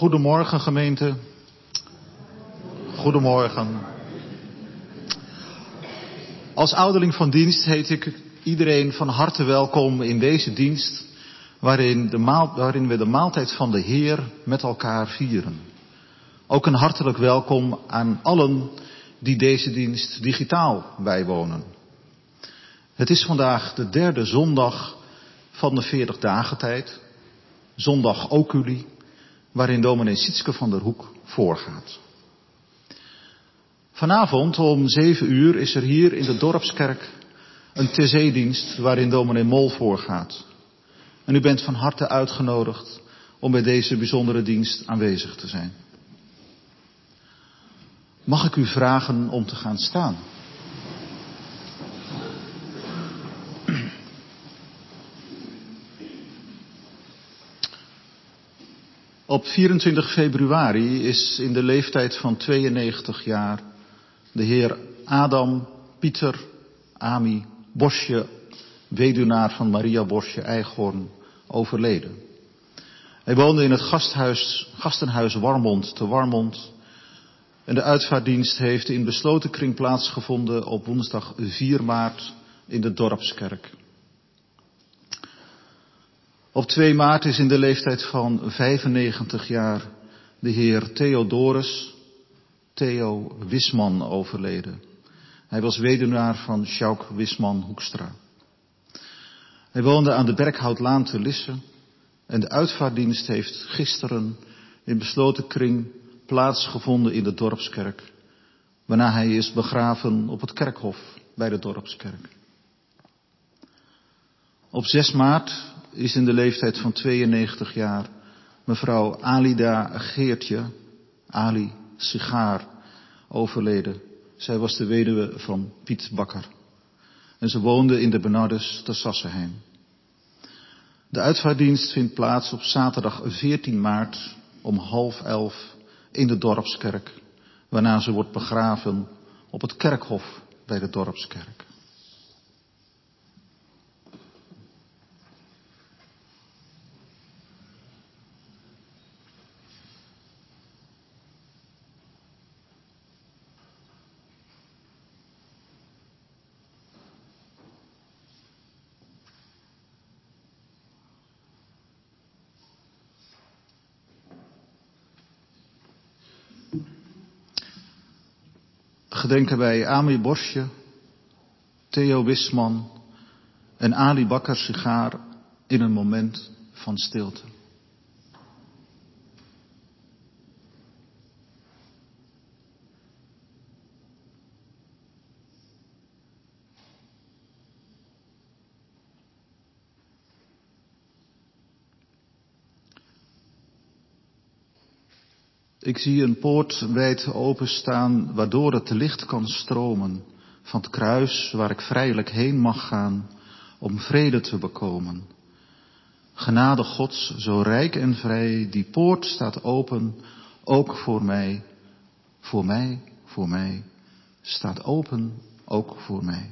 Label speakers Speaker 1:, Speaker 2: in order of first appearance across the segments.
Speaker 1: Goedemorgen gemeente. Goedemorgen. Als ouderling van dienst heet ik iedereen van harte welkom in deze dienst waarin we de maaltijd van de Heer met elkaar vieren. Ook een hartelijk welkom aan allen die deze dienst digitaal bijwonen. Het is vandaag de derde zondag van de 40 dagen tijd, zondag Oculi, waarin dominee Sietske van der Hoek voorgaat. Vanavond om 7 uur is er hier in de dorpskerk een TC-dienst waarin dominee Mol voorgaat. En u bent van harte uitgenodigd om bij deze bijzondere dienst aanwezig te zijn. Mag ik u vragen om te gaan staan? Op 24 februari is in de leeftijd van 92 jaar de heer Adam Pieter Ami Bosje, weduwnaar van Maria Bosje Eichhorn, overleden. Hij woonde in het gastenhuis Warmond te Warmond en de uitvaartdienst heeft in besloten kring plaatsgevonden op woensdag 4 maart in de dorpskerk. Op 2 maart is in de leeftijd van 95 jaar de heer Theo Wisman overleden. Hij was weduwnaar van Sjouk Wisman Hoekstra. Hij woonde aan de Berkhoutlaan te Lisse en de uitvaartdienst heeft gisteren in besloten kring plaatsgevonden in de dorpskerk, waarna hij is begraven op het kerkhof bij de dorpskerk. Op 6 maart is in de leeftijd van 92 jaar mevrouw Alida Geertje, Ali Sigaar, overleden. Zij was de weduwe van Piet Bakker. En ze woonde in de Bernardus te Sassenheim. De uitvaartdienst vindt plaats op zaterdag 14 maart om 10:30 in de dorpskerk, waarna ze wordt begraven op het kerkhof bij de dorpskerk. Gedenken wij Ami Bosje, Theo Wisman en Ali Bakker Sigaar in een moment van stilte. Ik zie een poort wijd openstaan, waardoor het licht kan stromen van het kruis waar ik vrijelijk heen mag gaan om vrede te bekomen. Genade Gods, zo rijk en vrij, die poort staat open, ook voor mij, voor mij, voor mij, staat open, ook voor mij.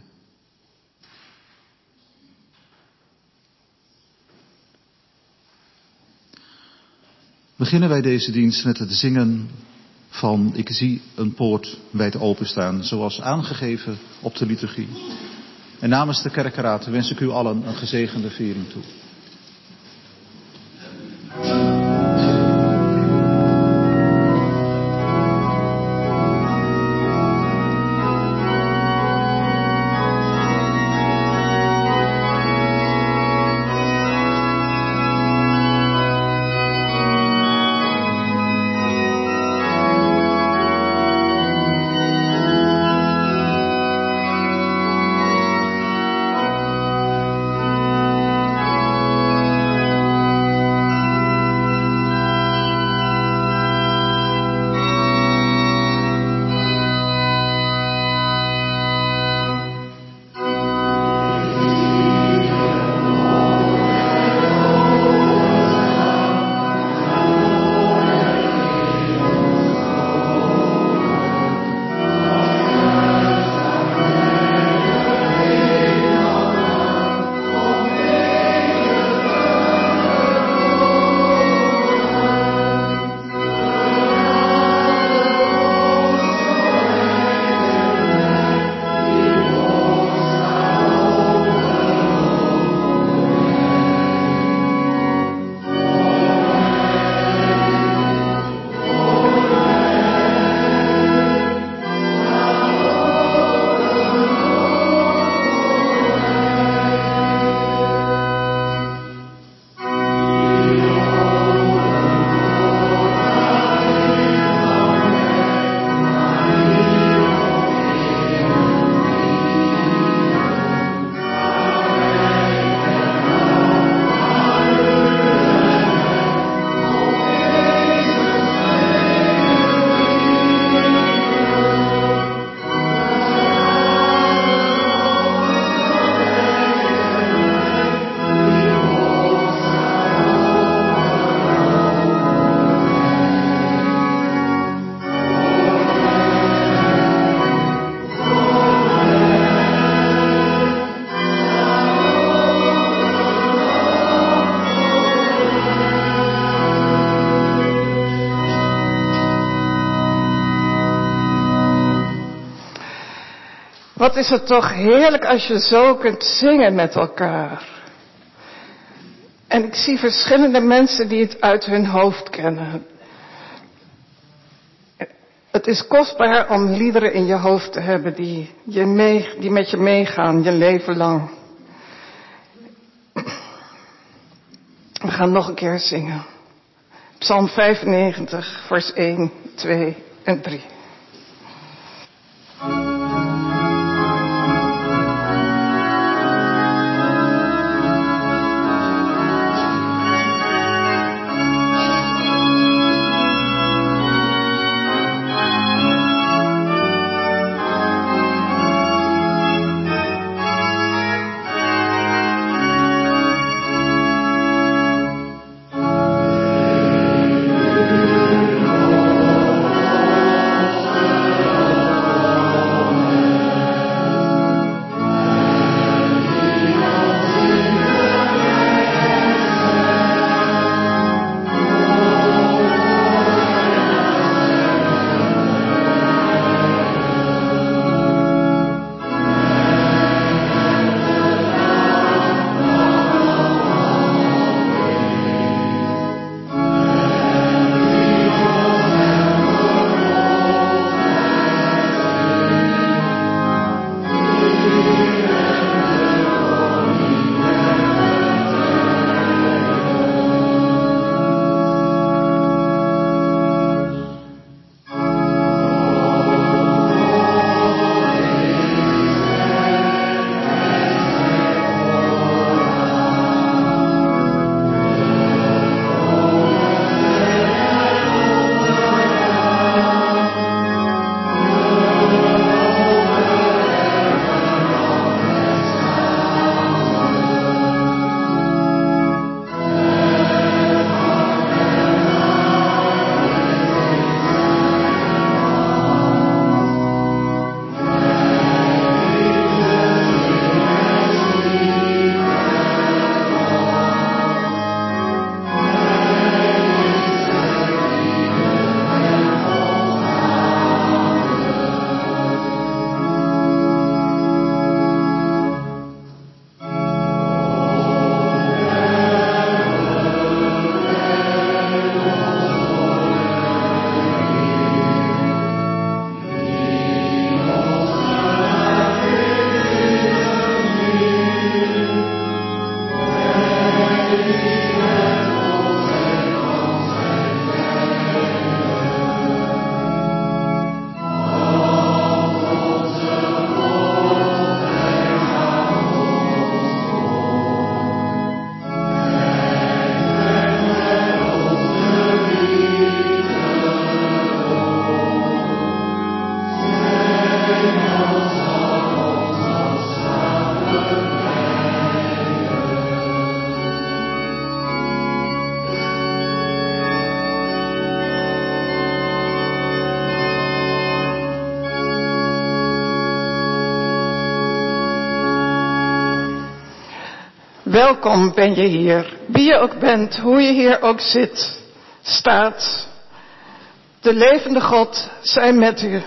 Speaker 1: Beginnen wij deze dienst met het zingen van Ik zie een poort wijd openstaan, zoals aangegeven op de liturgie. En namens de kerkenraad wens ik u allen een gezegende viering toe.
Speaker 2: Wat is het toch heerlijk als je zo kunt zingen met elkaar. En ik zie verschillende mensen die het uit hun hoofd kennen. Het is kostbaar om liederen in je hoofd te hebben die met je meegaan, je leven lang. We gaan nog een keer zingen. Psalm 95, vers 1, 2 en 3. Welkom ben je hier, wie je ook bent, hoe je hier ook zit, staat. De levende God zij met u.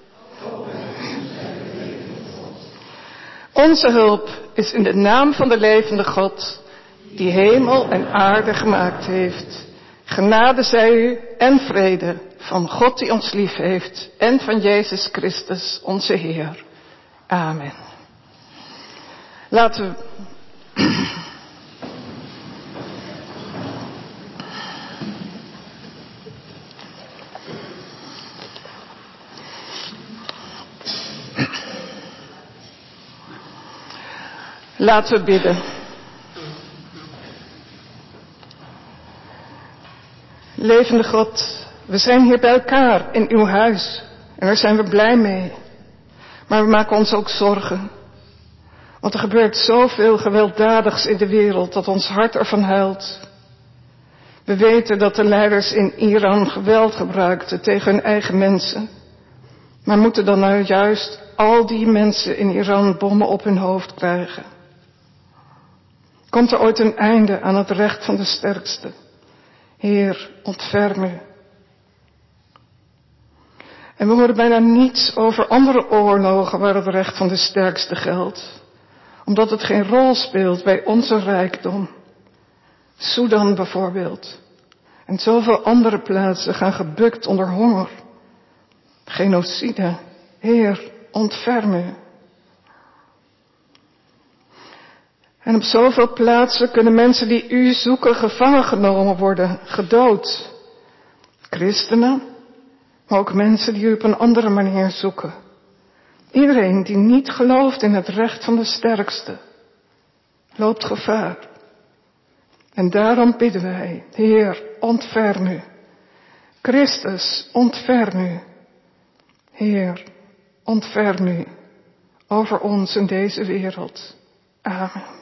Speaker 2: Onze hulp is in de naam van de levende God, die hemel en aarde gemaakt heeft. Genade zij u en vrede van God die ons lief heeft en van Jezus Christus onze Heer. Amen. Laten we... Laten we bidden. Levende God, we zijn hier bij elkaar in uw huis en daar zijn we blij mee. Maar we maken ons ook zorgen. Want er gebeurt zoveel gewelddadigs in de wereld dat ons hart ervan huilt. We weten dat de leiders in Iran geweld gebruikten tegen hun eigen mensen. Maar moeten dan nou juist al die mensen in Iran bommen op hun hoofd krijgen? Komt er ooit een einde aan het recht van de sterkste? Heer, ontferm u. En we horen bijna niets over andere oorlogen waar het recht van de sterkste geldt. Omdat het geen rol speelt bij onze rijkdom. Sudan bijvoorbeeld. En zoveel andere plaatsen gaan gebukt onder honger. Genocide. Heer, ontferm u. En op zoveel plaatsen kunnen mensen die u zoeken gevangen genomen worden, gedood. Christenen, maar ook mensen die u op een andere manier zoeken. Iedereen die niet gelooft in het recht van de sterkste, loopt gevaar. En daarom bidden wij, Heer, ontferm u. Christus, ontferm u. Heer, ontferm u over ons in deze wereld. Amen.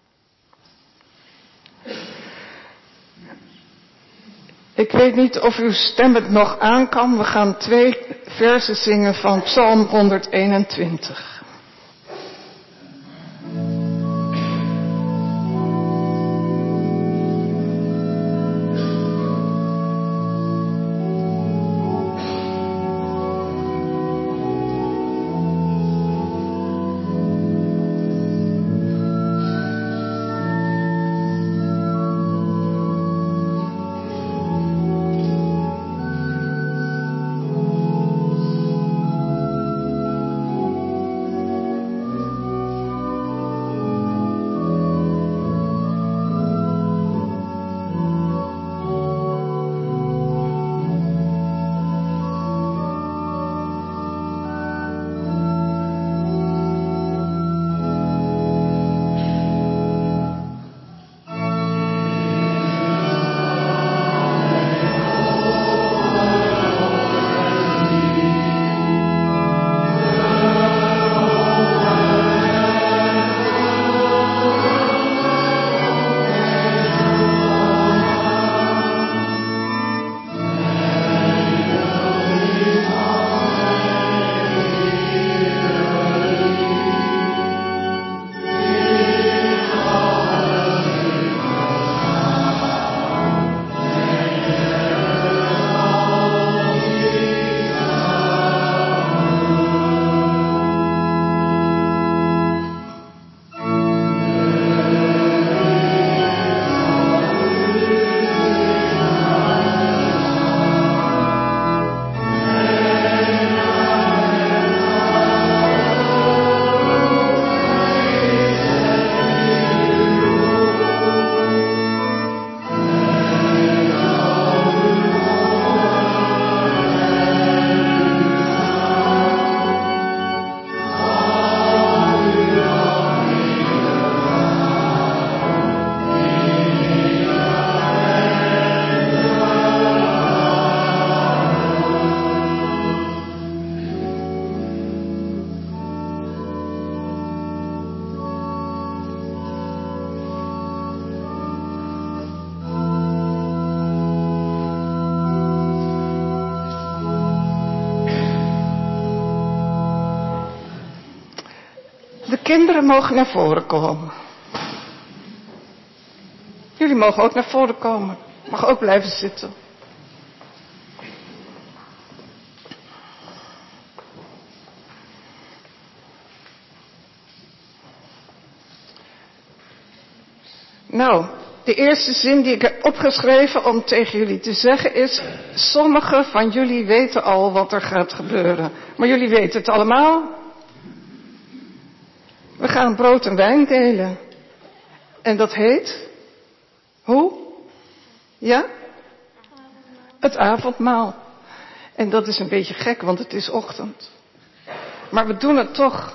Speaker 2: Ik weet niet of uw stem het nog aan kan. We gaan 2 versen zingen van Psalm 121. De kinderen mogen naar voren komen. Jullie mogen ook naar voren komen. Mag ook blijven zitten. Nou, de eerste zin die ik heb opgeschreven om tegen jullie te zeggen is: sommigen van jullie weten al wat er gaat gebeuren. Maar jullie weten het allemaal. We gaan brood en wijn delen. En dat heet? Hoe? Ja? Het avondmaal. En dat is een beetje gek, want het is ochtend. Maar we doen het toch.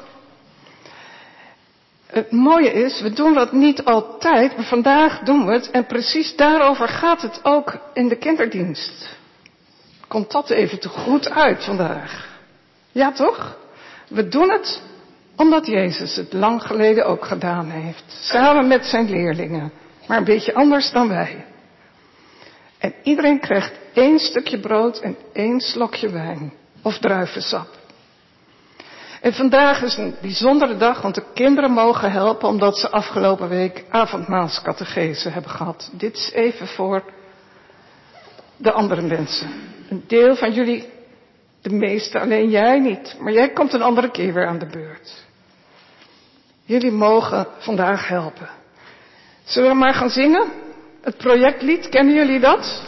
Speaker 2: Het mooie is, we doen dat niet altijd, maar vandaag doen we het. En precies daarover gaat het ook in de kinderdienst. Komt dat even te goed uit vandaag? Ja, toch? We doen het omdat Jezus het lang geleden ook gedaan heeft. Samen met zijn leerlingen. Maar een beetje anders dan wij. En iedereen krijgt 1 stukje brood en 1 slokje wijn. Of druivensap. En vandaag is een bijzondere dag, want de kinderen mogen helpen omdat ze afgelopen week avondmaalscatechese hebben gehad. Dit is even voor de andere mensen. Een deel van jullie De meeste, alleen jij niet. Maar jij komt een andere keer weer aan de beurt. Jullie mogen vandaag helpen. Zullen we maar gaan zingen? Het projectlied, kennen jullie dat?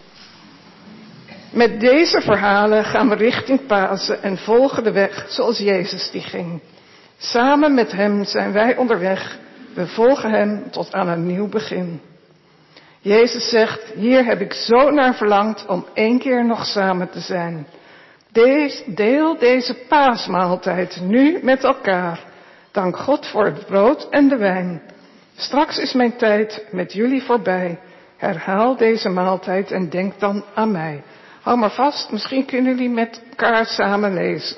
Speaker 2: Met deze verhalen gaan we richting Pasen en volgen de weg zoals Jezus die ging. Samen met hem zijn wij onderweg. We volgen hem tot aan een nieuw begin. Jezus zegt, hier heb ik zo naar verlangd om 1 keer nog samen te zijn. Deel deze paasmaaltijd nu met elkaar. Dank God voor het brood en de wijn. Straks is mijn tijd met jullie voorbij. Herhaal deze maaltijd en denk dan aan mij. Hou maar vast, misschien kunnen jullie met elkaar samen lezen.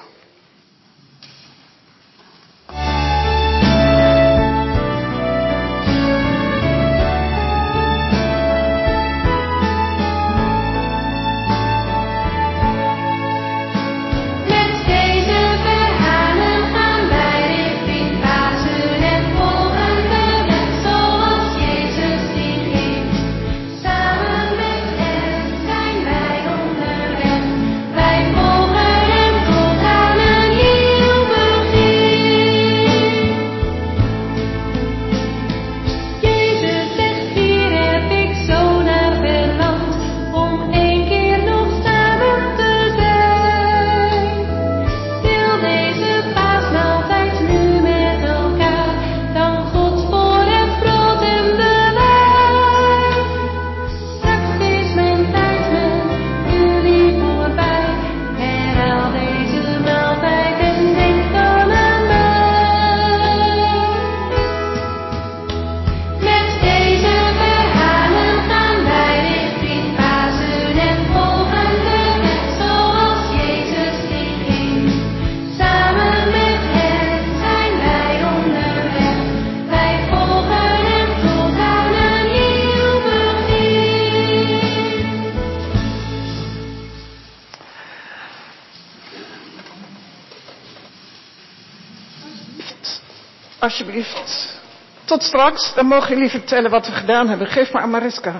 Speaker 2: Alsjeblieft. Tot straks, dan mogen jullie vertellen wat we gedaan hebben. Geef maar aan Mariska.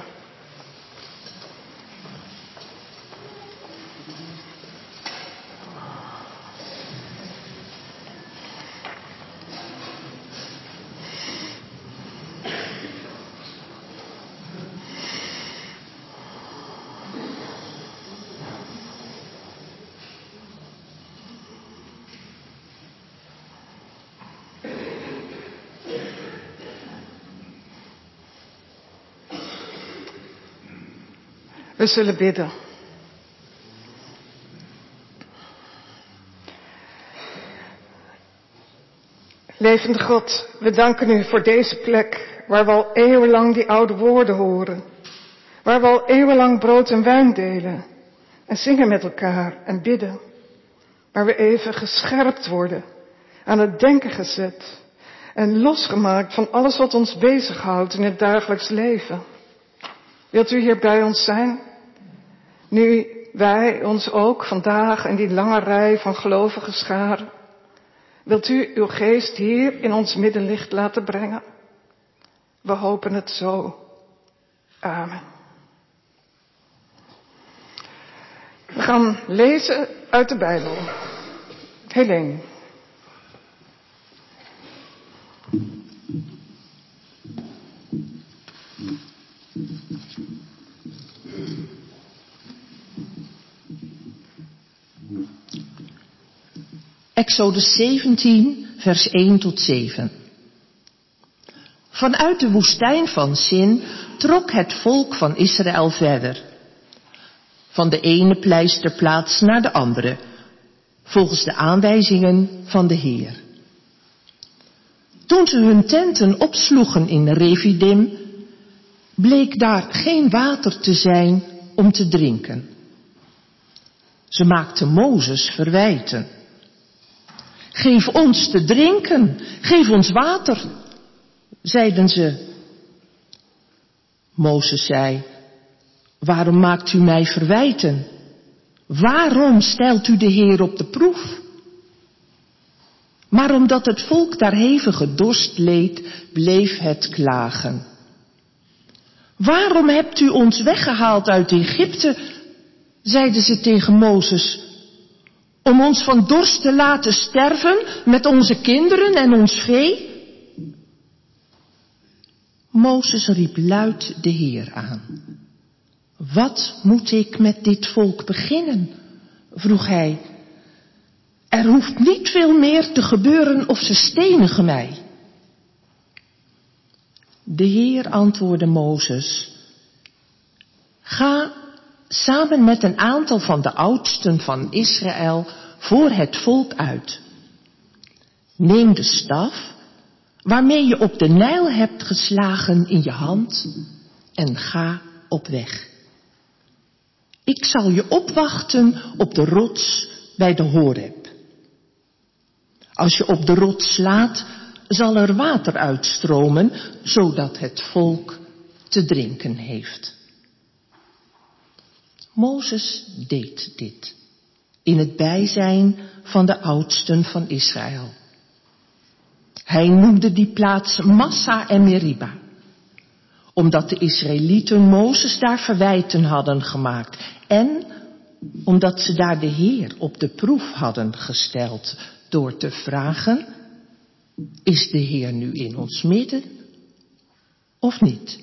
Speaker 2: We zullen bidden. Levende God, we danken u voor deze plek waar we al eeuwenlang die oude woorden horen. Waar we al eeuwenlang brood en wijn delen en zingen met elkaar en bidden. Waar we even gescherpt worden, aan het denken gezet en losgemaakt van alles wat ons bezighoudt in het dagelijks leven. Wilt u hier bij ons zijn? Nu wij ons ook vandaag in die lange rij van gelovigen scharen. Wilt u uw geest hier in ons middenlicht laten brengen? We hopen het zo. Amen. We gaan lezen uit de Bijbel. Helene.
Speaker 3: Exodus 17, vers 1 tot 7. Vanuit de woestijn van Sin trok het volk van Israël verder. Van de ene pleisterplaats naar de andere, volgens de aanwijzingen van de Heer. Toen ze hun tenten opsloegen in Refidim, bleek daar geen water te zijn om te drinken. Ze maakten Mozes verwijten. Geef ons te drinken, geef ons water, zeiden ze. Mozes zei, waarom maakt u mij verwijten? Waarom stelt u de Heer op de proef? Maar omdat het volk daar hevige dorst leed, bleef het klagen. Waarom hebt u ons weggehaald uit Egypte? Zeiden ze tegen Mozes. Om ons van dorst te laten sterven met onze kinderen en ons vee? Mozes riep luid de Heer aan. Wat moet ik met dit volk beginnen? Vroeg hij. Er hoeft niet veel meer te gebeuren of ze stenigen mij. De Heer antwoordde Mozes. Ga samen met een aantal van de oudsten van Israël voor het volk uit. Neem de staf waarmee je op de Nijl hebt geslagen in je hand en ga op weg. Ik zal je opwachten op de rots bij de Horeb. Als je op de rots slaat, zal er water uitstromen, zodat het volk te drinken heeft. Mozes deed dit in het bijzijn van de oudsten van Israël. Hij noemde die plaats Massa en Meriba, omdat de Israëlieten Mozes daar verwijten hadden gemaakt en omdat ze daar de Heer op de proef hadden gesteld door te vragen, is de Heer nu in ons midden of niet?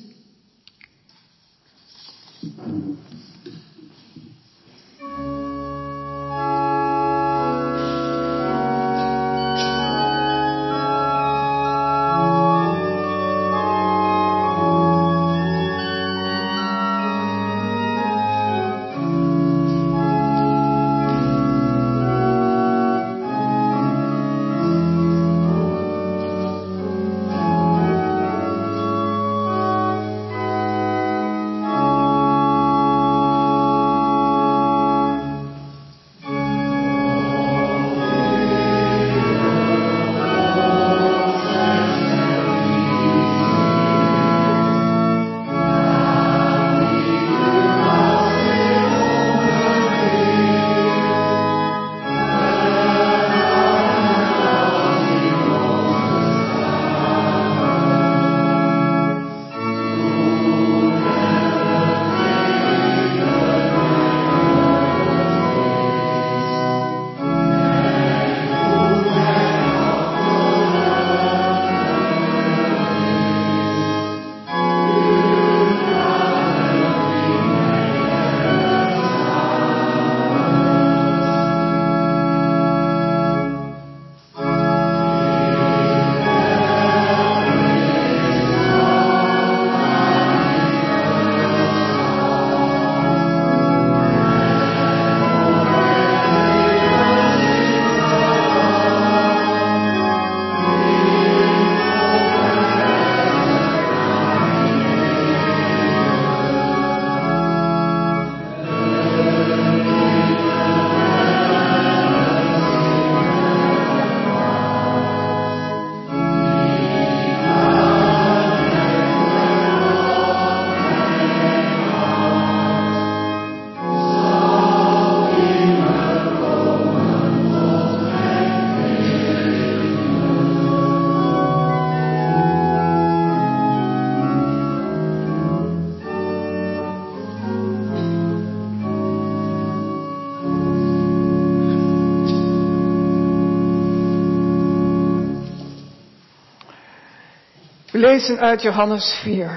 Speaker 2: We lezen uit Johannes 4.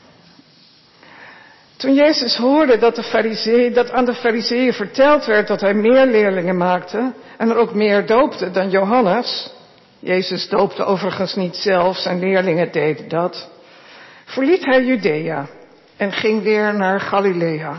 Speaker 2: Toen Jezus hoorde dat aan de Farizeeën verteld werd dat hij meer leerlingen maakte en er ook meer doopte dan Johannes, Jezus doopte overigens niet zelf, zijn leerlingen deden dat, verliet hij Judea en ging weer naar Galilea.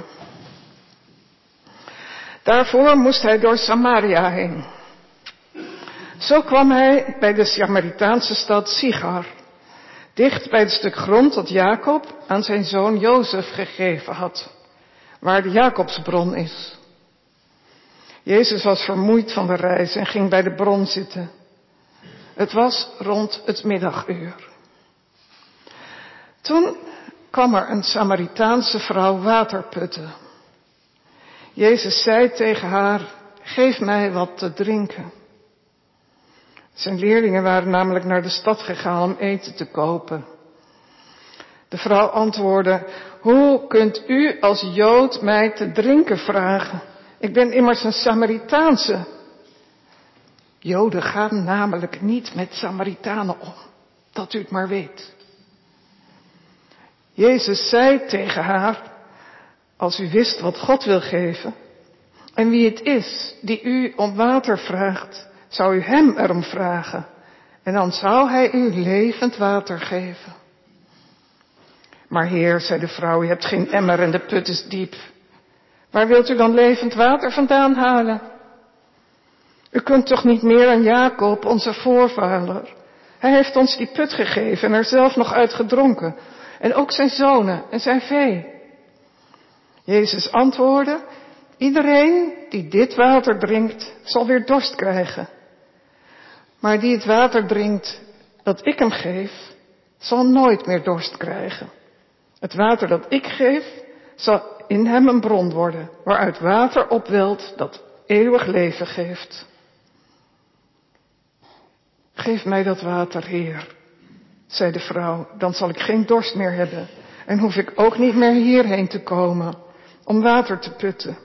Speaker 2: Daarvoor moest hij door Samaria heen. Zo kwam hij bij de Samaritaanse stad Sichar, dicht bij het stuk grond dat Jacob aan zijn zoon Jozef gegeven had, waar de Jacobsbron is. Jezus was vermoeid van de reis en ging bij de bron zitten. Het was rond het middaguur. Toen kwam er een Samaritaanse vrouw water putten. Jezus zei tegen haar, geef mij wat te drinken. Zijn leerlingen waren namelijk naar de stad gegaan om eten te kopen. De vrouw antwoordde, hoe kunt u als Jood mij te drinken vragen? Ik ben immers een Samaritaanse. Joden gaan namelijk niet met Samaritanen om, dat u het maar weet. Jezus zei tegen haar, als u wist wat God wil geven en wie het is die u om water vraagt, zou u hem erom vragen en dan zou hij u levend water geven. Maar Heer, zei de vrouw, u hebt geen emmer en de put is diep. Waar wilt u dan levend water vandaan halen? U kunt toch niet meer aan Jacob, onze voorvader. Hij heeft ons die put gegeven en er zelf nog uit gedronken. En ook zijn zonen en zijn vee. Jezus antwoordde, iedereen die dit water drinkt, zal weer dorst krijgen. Maar die het water drinkt dat ik hem geef, zal nooit meer dorst krijgen. Het water dat ik geef, zal in hem een bron worden, waaruit water opwelt dat eeuwig leven geeft. Geef mij dat water, Heer, zei de vrouw, dan zal ik geen dorst meer hebben en hoef ik ook niet meer hierheen te komen om water te putten.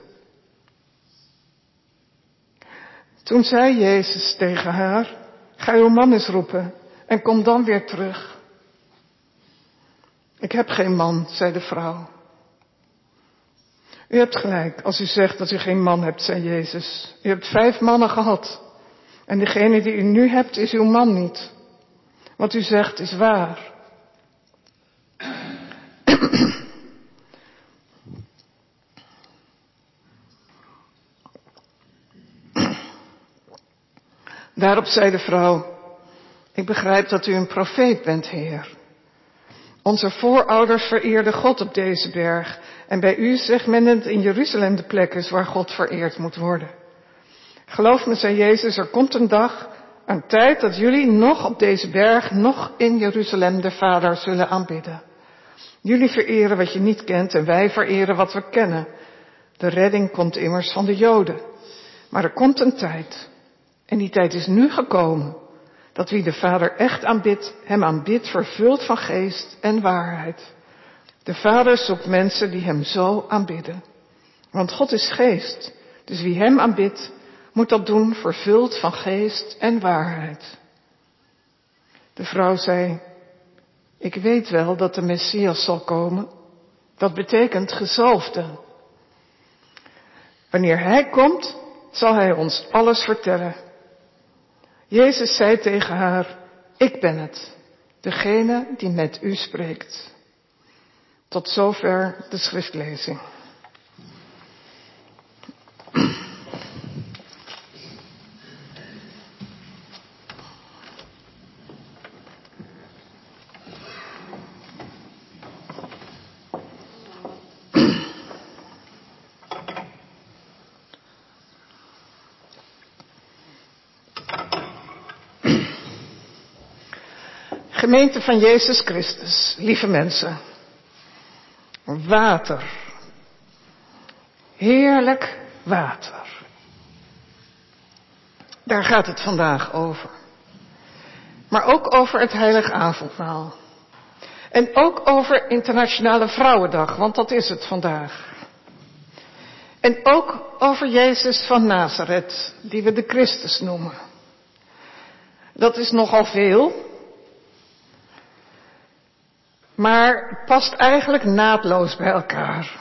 Speaker 2: Toen zei Jezus tegen haar, ga uw man eens roepen en kom dan weer terug. Ik heb geen man, zei de vrouw. U hebt gelijk als u zegt dat u geen man hebt, zei Jezus. U hebt 5 mannen gehad. En degene die u nu hebt is uw man niet. Wat u zegt is waar. Daarop zei de vrouw, ik begrijp dat u een profeet bent, Heer. Onze voorouders vereerden God op deze berg. En bij u zegt men dat in Jeruzalem de plek is waar God vereerd moet worden. Geloof me, zei Jezus, er komt een dag, een tijd dat jullie nog op deze berg, nog in Jeruzalem de Vader zullen aanbidden. Jullie vereren wat je niet kent en wij vereren wat we kennen. De redding komt immers van de Joden. Maar er komt een tijd, en die tijd is nu gekomen, dat wie de Vader echt aanbidt, hem aanbidt vervuld van geest en waarheid. De Vader zoekt mensen die hem zo aanbidden. Want God is geest, dus wie hem aanbidt, moet dat doen vervuld van geest en waarheid. De vrouw zei, ik weet wel dat de Messias zal komen. Dat betekent gezalfde. Wanneer hij komt, zal hij ons alles vertellen. Jezus zei tegen haar, ik ben het, degene die met u spreekt. Tot zover de schriftlezing. Gemeente van Jezus Christus, lieve mensen. Water. Heerlijk water. Daar gaat het vandaag over. Maar ook over het heilige avondmaal. En ook over Internationale Vrouwendag, want dat is het vandaag. En ook over Jezus van Nazareth, die we de Christus noemen. Dat is nogal veel. Maar past eigenlijk naadloos bij elkaar.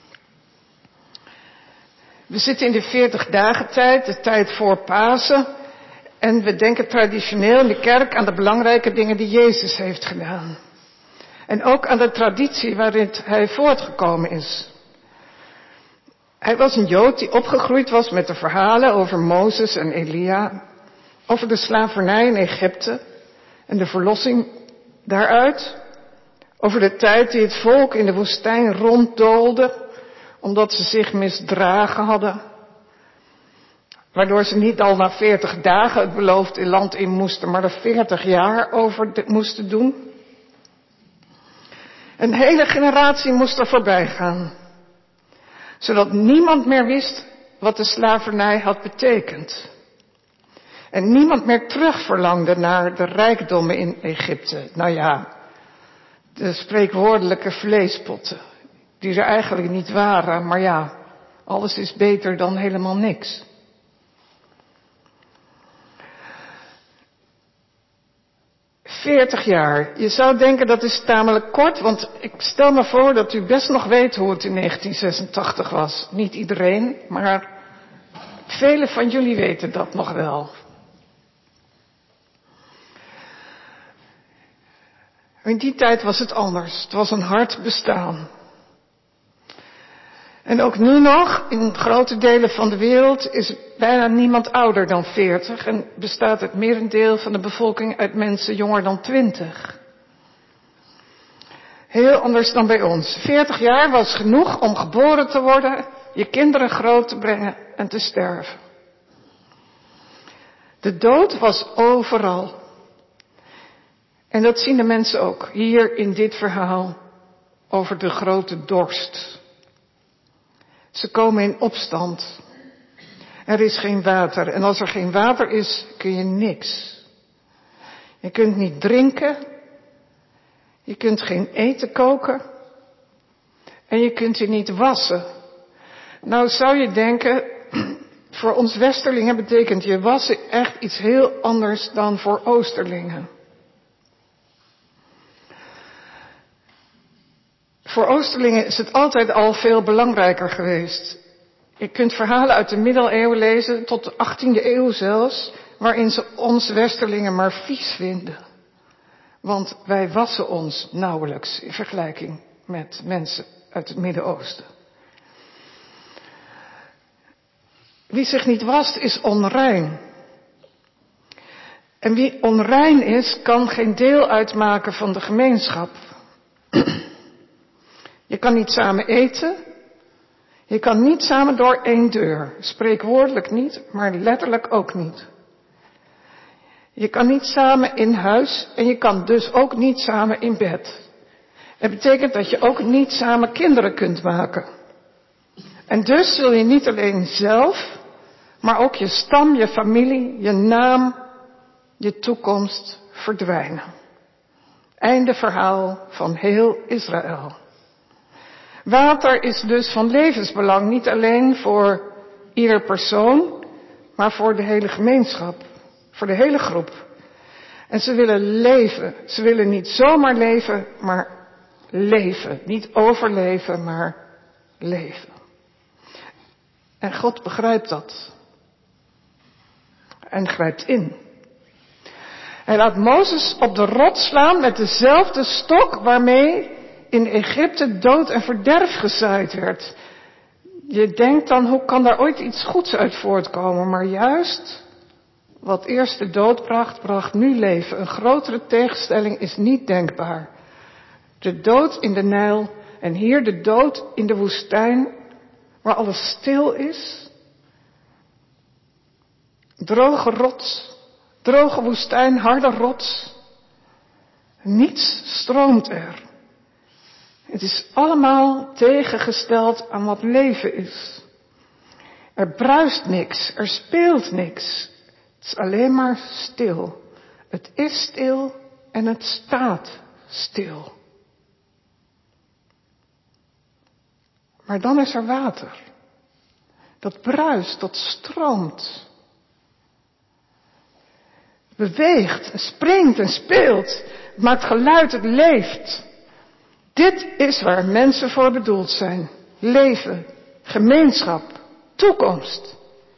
Speaker 2: We zitten in de 40 dagen tijd, de tijd voor Pasen. En we denken traditioneel in de kerk aan de belangrijke dingen die Jezus heeft gedaan. En ook aan de traditie waarin hij voortgekomen is. Hij was een Jood die opgegroeid was met de verhalen over Mozes en Elia. Over de slavernij in Egypte en de verlossing daaruit. Over de tijd die het volk in de woestijn ronddoolde, omdat ze zich misdragen hadden. Waardoor ze niet al na 40 dagen het beloofde land in moesten, maar er 40 jaar over moesten doen. Een hele generatie moest er voorbij gaan. Zodat niemand meer wist wat de slavernij had betekend. En niemand meer terugverlangde naar de rijkdommen in Egypte. Nou ja, de spreekwoordelijke vleespotten, die er eigenlijk niet waren, maar ja, alles is beter dan helemaal niks. 40 jaar. Je zou denken dat is tamelijk kort, want ik stel me voor dat u best nog weet hoe het in 1986 was. Niet iedereen, maar velen van jullie weten dat nog wel. In die tijd was het anders. Het was een hard bestaan. En ook nu nog, in grote delen van de wereld, is bijna niemand ouder dan 40 en bestaat het merendeel van de bevolking uit mensen jonger dan 20. Heel anders dan bij ons. 40 jaar was genoeg om geboren te worden, je kinderen groot te brengen en te sterven. De dood was overal. En dat zien de mensen ook hier in dit verhaal over de grote dorst. Ze komen in opstand. Er is geen water. En als er geen water is, kun je niks. Je kunt niet drinken. Je kunt geen eten koken. En je kunt je niet wassen. Nou zou je denken, voor ons Westerlingen betekent je wassen echt iets heel anders dan voor Oosterlingen. Voor Oosterlingen is het altijd al veel belangrijker geweest. Je kunt verhalen uit de middeleeuwen lezen, tot de 18e eeuw zelfs, waarin ze ons Westerlingen maar vies vinden. Want wij wassen ons nauwelijks in vergelijking met mensen uit het Midden-Oosten. Wie zich niet wast is onrein. En wie onrein is, kan geen deel uitmaken van de gemeenschap. Je kan niet samen eten. Je kan niet samen door één deur. Spreekwoordelijk niet, maar letterlijk ook niet. Je kan niet samen in huis en je kan dus ook niet samen in bed. Het betekent dat je ook niet samen kinderen kunt maken. En dus zul je niet alleen zelf, maar ook je stam, je familie, je naam, je toekomst verdwijnen. Einde verhaal van heel Israël. Water is dus van levensbelang, niet alleen voor ieder persoon, maar voor de hele gemeenschap, voor de hele groep. En ze willen leven. Ze willen niet zomaar leven, maar leven. Niet overleven, maar leven. En God begrijpt dat. En grijpt in. Hij laat Mozes op de rots slaan met dezelfde stok waarmee in Egypte dood en verderf gezaaid werd. Je denkt dan, hoe kan daar ooit iets goeds uit voortkomen? Maar juist wat eerst de dood bracht, bracht nu leven. Een grotere tegenstelling is niet denkbaar. De dood in de Nijl en hier de dood in de woestijn, waar alles stil is. Droge rots, droge woestijn, harde rots. Niets stroomt er. Het is allemaal tegengesteld aan wat leven is. Er bruist niks, er speelt niks. Het is alleen maar stil. Het is stil en het staat stil. Maar dan is er water. Dat bruist, dat stroomt. Beweegt, springt en speelt. Het maakt geluid, het leeft. Dit is waar mensen voor bedoeld zijn. Leven, gemeenschap, toekomst.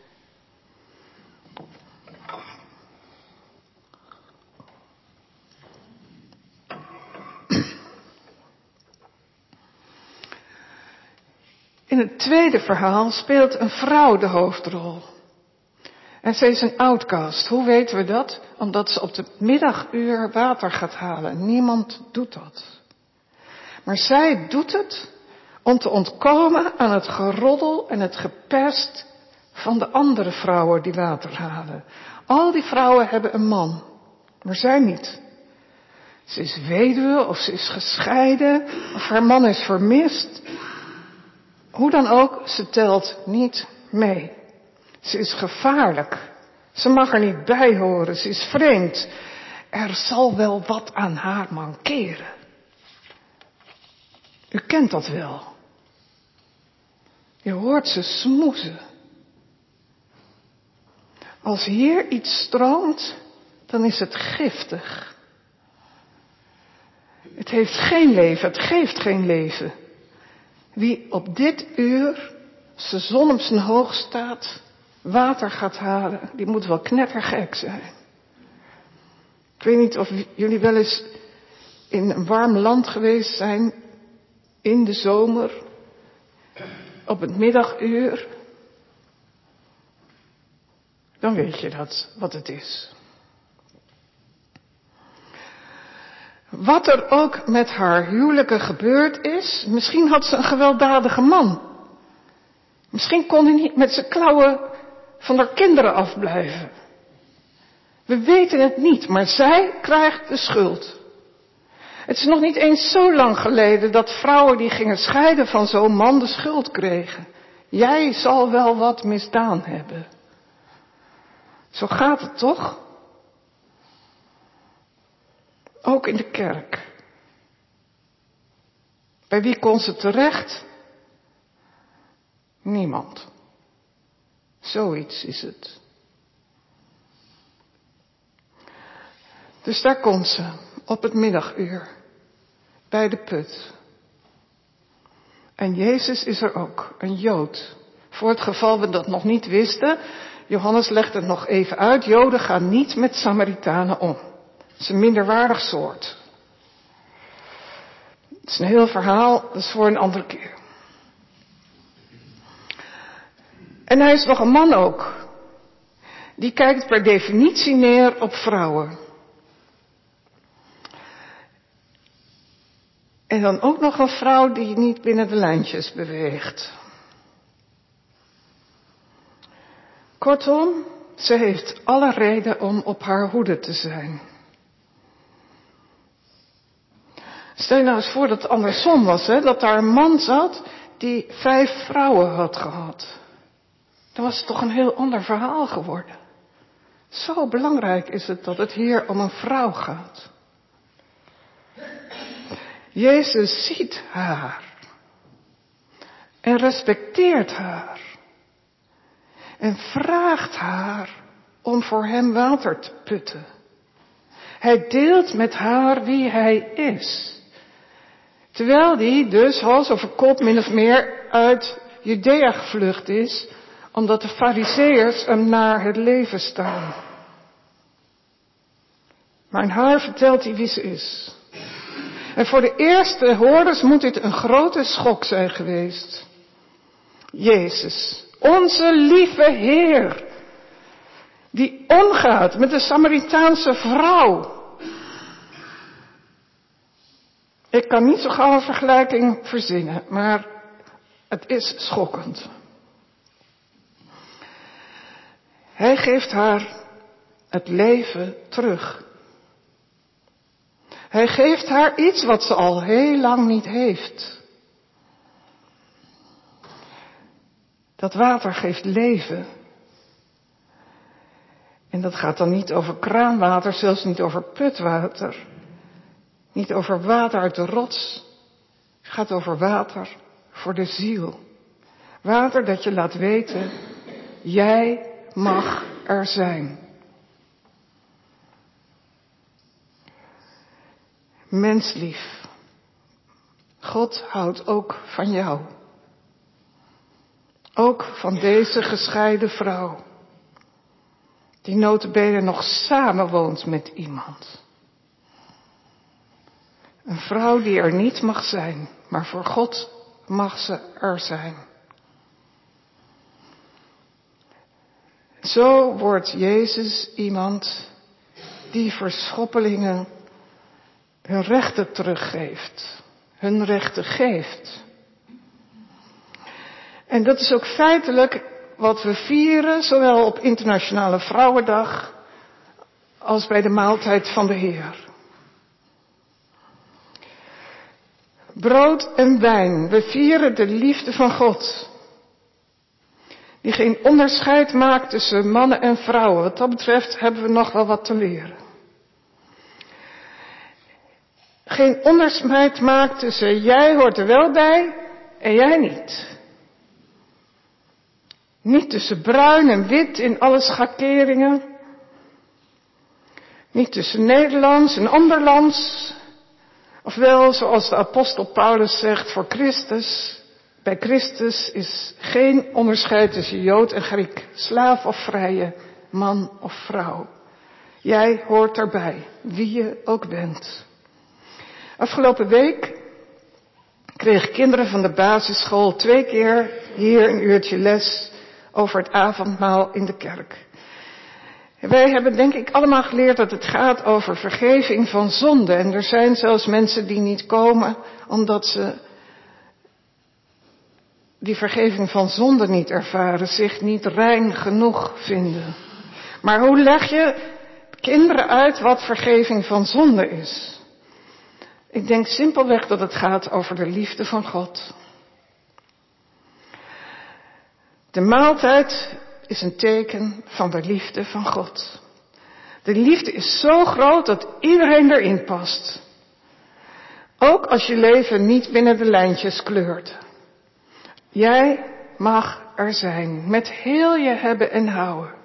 Speaker 2: In het tweede verhaal speelt een vrouw de hoofdrol. En ze is een outcast. Hoe weten we dat? Omdat ze op de middaguur water gaat halen. Niemand doet dat. Maar zij doet het om te ontkomen aan het geroddel en het gepest van de andere vrouwen die water halen. Al die vrouwen hebben een man, maar zij niet. Ze is weduwe of ze is gescheiden of haar man is vermist. Hoe dan ook, ze telt niet mee. Ze is gevaarlijk. Ze mag er niet bij horen. Ze is vreemd. Er zal wel wat aan haar mankeren. U kent dat wel. Je hoort ze smoezen. Als hier iets stroomt, dan is het giftig. Het heeft geen leven, het geeft geen leven. Wie op dit uur, als de zon op zijn hoog staat, water gaat halen, die moet wel knettergek zijn. Ik weet niet of jullie wel eens in een warm land geweest zijn, in de zomer, op het middaguur. Dan weet je wat het is. Wat er ook met haar huwelijken gebeurd is, misschien had ze een gewelddadige man. Misschien kon hij niet met zijn klauwen van haar kinderen afblijven. We weten het niet, maar zij krijgt de schuld. Het is nog niet eens zo lang geleden dat vrouwen die gingen scheiden van zo'n man de schuld kregen. Jij zal wel wat misdaan hebben. Zo gaat het toch? Ook in de kerk. Bij wie kon ze terecht? Niemand. Zoiets is het. Dus daar komt ze, op het middaguur, bij de put. En Jezus is er ook, een Jood. Voor het geval we dat nog niet wisten, Johannes legt het nog even uit, Joden gaan niet met Samaritanen om. Het is een minderwaardig soort. Het is een heel verhaal, dat is voor een andere keer. En hij is nog een man ook. Die kijkt per definitie neer op vrouwen. En dan ook nog een vrouw die niet binnen de lijntjes beweegt. Kortom, ze heeft alle reden om op haar hoede te zijn. Stel je nou eens voor dat het andersom was, hè? Dat daar een man zat die 5 vrouwen had gehad. Dan was het toch een heel ander verhaal geworden. Zo belangrijk is het dat het hier om een vrouw gaat. Jezus ziet haar en respecteert haar en vraagt haar om voor hem water te putten. Hij deelt met haar wie hij is. Terwijl hij dus hals over kop min of meer uit Judea gevlucht is, omdat de Farizeeërs hem naar het leven staan. Maar aan haar vertelt hij wie ze is. En voor de eerste hoorders moet dit een grote schok zijn geweest. Jezus, onze lieve Heer, die omgaat met de Samaritaanse vrouw. Ik kan niet zo gauw een vergelijking verzinnen, maar het is schokkend. Hij geeft haar het leven terug. Hij geeft haar iets wat ze al heel lang niet heeft. Dat water geeft leven. En dat gaat dan niet over kraanwater, zelfs niet over putwater. Niet over water uit de rots. Het gaat over water voor de ziel. Water dat je laat weten, jij mag er zijn. Menslief, God houdt ook van jou. Ook van deze gescheiden vrouw. Die nota bene nog samenwoont met iemand. Een vrouw die er niet mag zijn, maar voor God mag ze er zijn. Zo wordt Jezus iemand die verschoppelingen hun rechten teruggeeft. Hun rechten geeft. En dat is ook feitelijk wat we vieren, zowel op Internationale Vrouwendag als bij de maaltijd van de Heer. Brood en wijn, we vieren de liefde van God. Die geen onderscheid maakt tussen mannen en vrouwen. Wat dat betreft hebben we nog wel wat te leren. Geen onderscheid maakt tussen jij hoort er wel bij en jij niet. Niet tussen bruin en wit in alle schakeringen. Niet tussen Nederlands en anderlands. Ofwel, zoals de apostel Paulus zegt, bij Christus is geen onderscheid tussen Jood en Griek, slaaf of vrije, man of vrouw. Jij hoort erbij, wie je ook bent. Afgelopen week kregen kinderen van de basisschool 2 keer hier een uurtje les over het avondmaal in de kerk. En wij hebben denk ik allemaal geleerd dat het gaat over vergeving van zonde. En er zijn zelfs mensen die niet komen omdat ze die vergeving van zonde niet ervaren, zich niet rein genoeg vinden. Maar hoe leg je kinderen uit wat vergeving van zonde is? Ik denk simpelweg dat het gaat over de liefde van God. De maaltijd is een teken van de liefde van God. De liefde is zo groot dat iedereen erin past. Ook als je leven niet binnen de lijntjes kleurt. Jij mag er zijn, met heel je hebben en houden.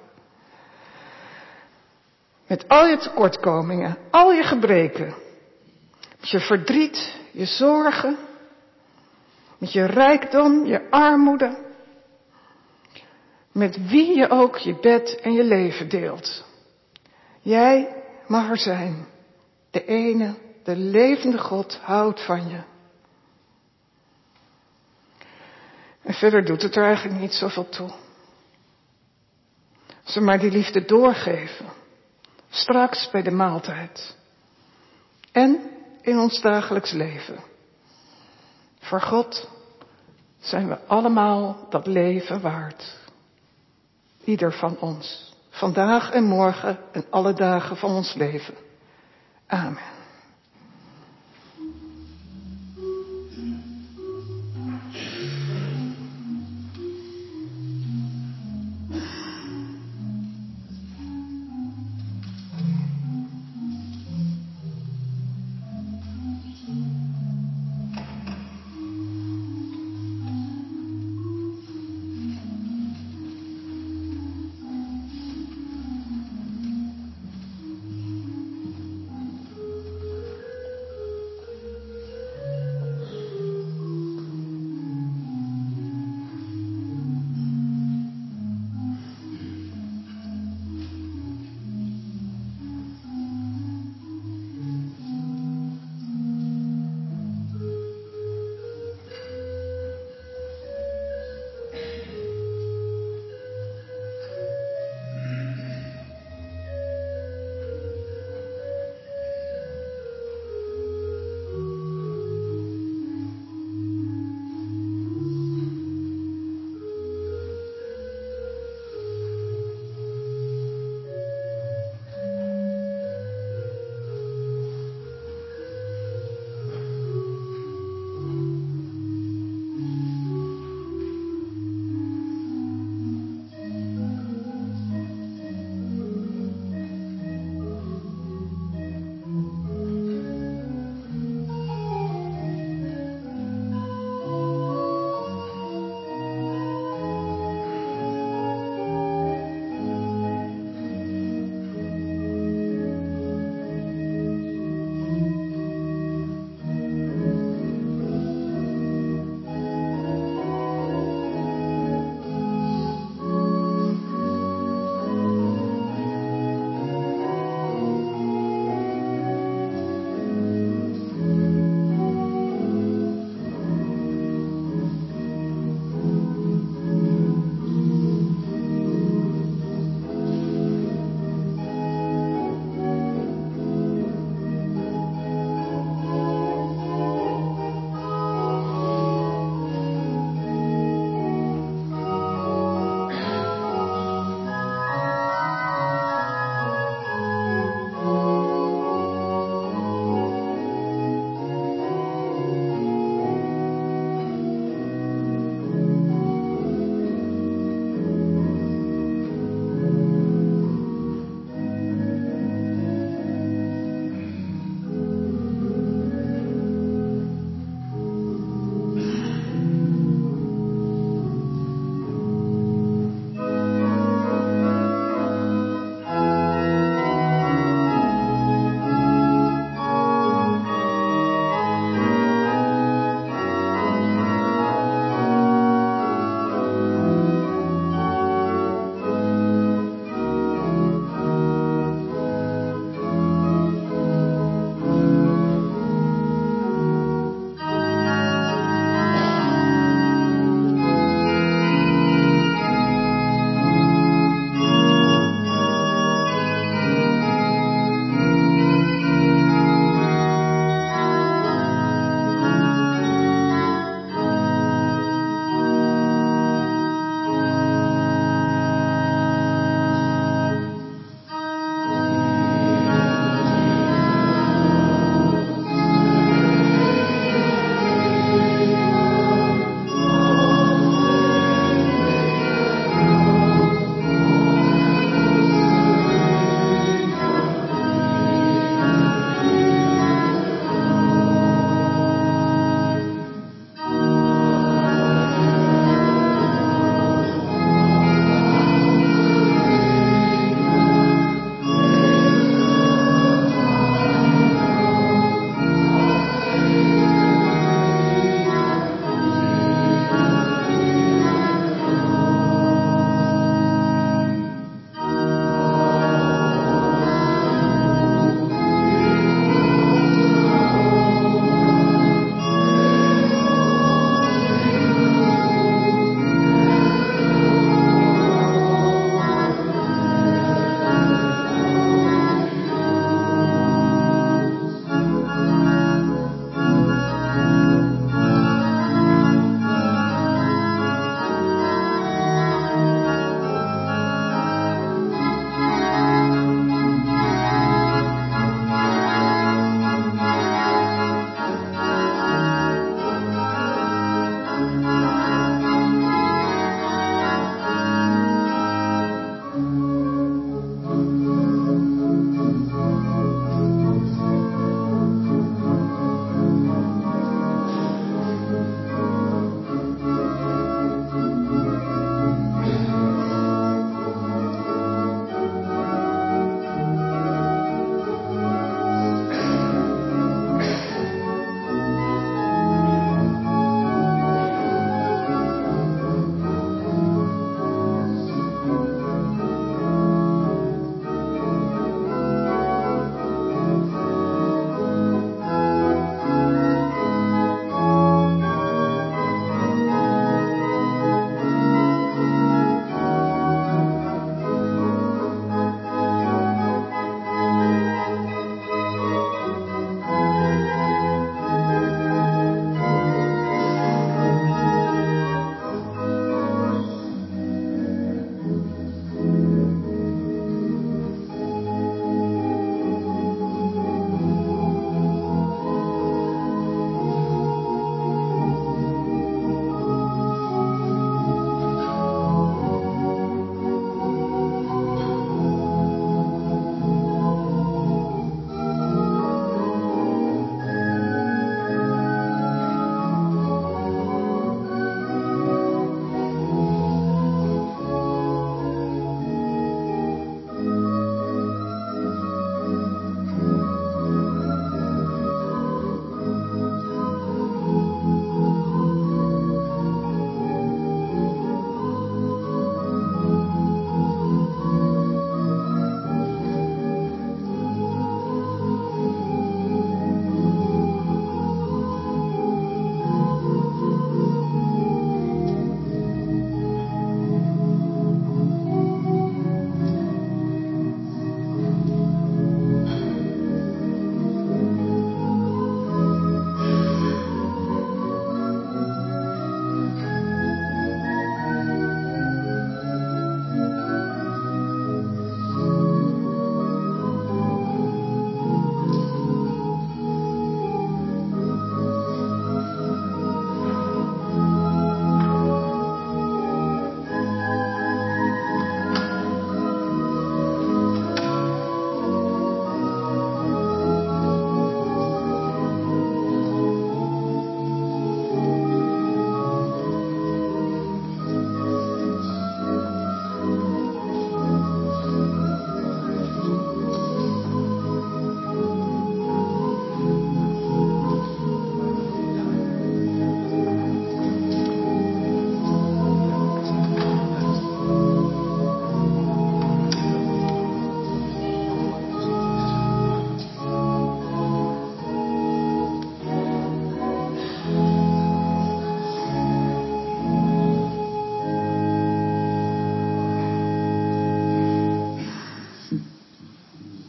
Speaker 2: Met al je tekortkomingen, al je gebreken. Met je verdriet, je zorgen. Met je rijkdom, je armoede. Met wie je ook je bed en je leven deelt. Jij mag er zijn. De ene, de levende God houdt van je. En verder doet het er eigenlijk niet zoveel toe. Als we maar die liefde doorgeven. Straks bij de maaltijd. En in ons dagelijks leven. Voor God zijn we allemaal dat leven waard. Ieder van ons. Vandaag en morgen en alle dagen van ons leven. Amen.